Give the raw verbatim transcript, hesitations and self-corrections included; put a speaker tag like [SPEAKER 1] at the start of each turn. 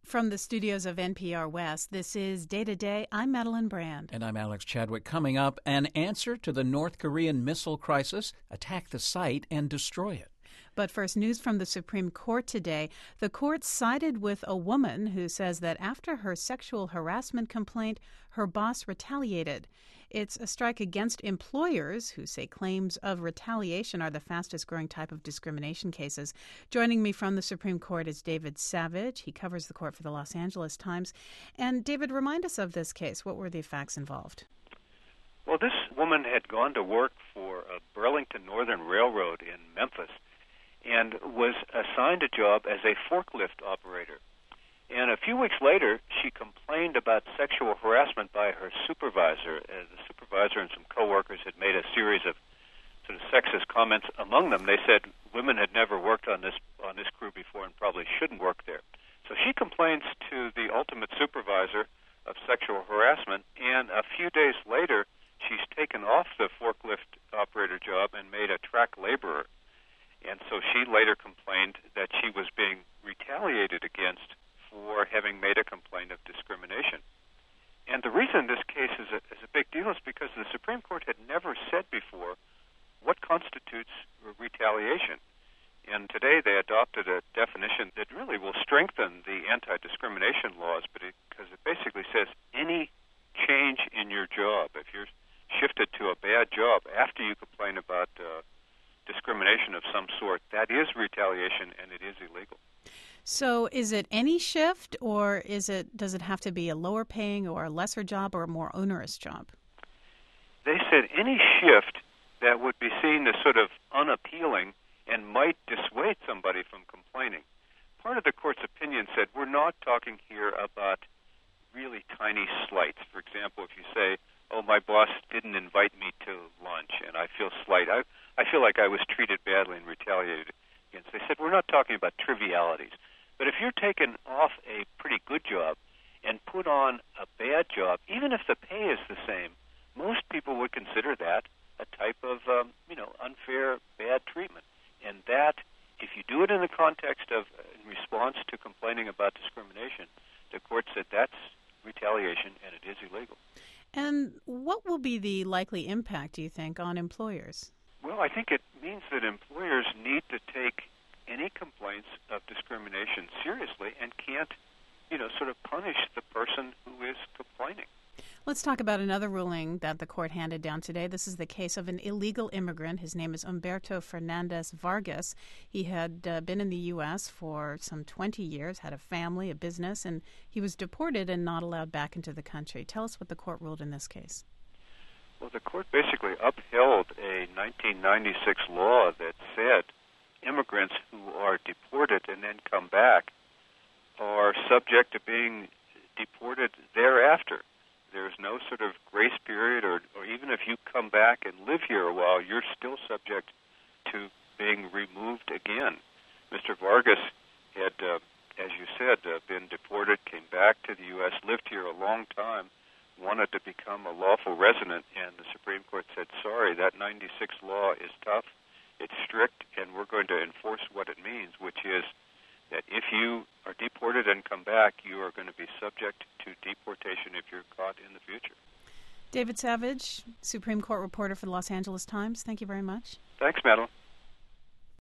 [SPEAKER 1] From the studios of N P R West, this is Day to Day. I'm Madeline Brand.
[SPEAKER 2] And I'm Alex Chadwick. Coming up, an answer to the North Korean missile crisis: attack the site and destroy it.
[SPEAKER 1] But first, news from the Supreme Court today. The court sided with a woman who says that after her sexual harassment complaint, her boss retaliated. It's a strike against employers who say claims of retaliation are the fastest growing type of discrimination cases. Joining me from the Supreme Court is David Savage. He covers the court for the Los Angeles Times. And David, remind us of this case. What were the facts involved?
[SPEAKER 3] Well, this woman had gone to work for uh, Burlington Northern Railroad in Memphis and was assigned a job as a forklift operator. And a few weeks later, she complained about sexual harassment by her supervisor. Uh, the supervisor and some coworkers had made a series of sort of sexist comments. Among them, they said women had never worked on this on this crew before and probably shouldn't work there. So she complains to the ultimate supervisor of sexual harassment, and a few days later, she's taken off the forklift operator job and made a track laborer. And so she later complained that she was being retaliated against for having made a complaint of discrimination. And the reason this case is a, is a big deal is because the Supreme Court had never said before what constitutes retaliation. And today they adopted a definition that really will strengthen the anti-discrimination laws, but it, because it basically says any change in your job, if you're shifted to a bad job after you complain about uh, discrimination of some sort, that is retaliation and it is illegal.
[SPEAKER 1] So is it any shift, or is it does it have to be a lower paying or a lesser job or a more onerous job?
[SPEAKER 3] They said any shift that would be seen as sort of unappealing and might dissuade somebody from complaining. Part of the court's opinion said we're not talking here about really tiny slights. For example, if you say, oh, my boss didn't invite me to lunch and I feel slight, I, I feel like I was treated badly and retaliated against. They said we're not talking about trivialities. But if you're taken off a pretty good job and put on a bad job, even if the pay is the same, most people would consider that a type of, um, you know, unfair, bad treatment. And that, if you do it in the context of, in response to complaining about discrimination, the court said that's retaliation and it is illegal.
[SPEAKER 1] And what will be the likely impact, do you think, on employers?
[SPEAKER 3] Well, I think it means that employers need to take any complaints of discrimination seriously and can't, you know, sort of punish the person who is complaining.
[SPEAKER 1] Let's talk about another ruling that the court handed down today. This is the case of an illegal immigrant. His name is Humberto Fernandez Vargas. He had uh, been in the U S for some twenty years, had a family, a business, and he was deported and not allowed back into the country. Tell us what the court ruled in this case.
[SPEAKER 3] Well, the court basically upheld a nineteen ninety-six law that said immigrants who are deported and then come back are subject to being deported thereafter. There's no sort of grace period, or, or even if you come back and live here a while, you're still subject to being removed again. Mister Vargas had, uh, as you said, uh, been deported, came back to the U S, lived here a long time, wanted to become a lawful resident, and the Supreme Court said, sorry, that ninety-six law is tough, it's strict, and we're going to enforce what it means, which is that if you are deported and come back, you are going to be subject to deportation if you're caught in the future.
[SPEAKER 1] David Savage, Supreme Court reporter for the Los Angeles Times, thank you very much.
[SPEAKER 3] Thanks, Madeline.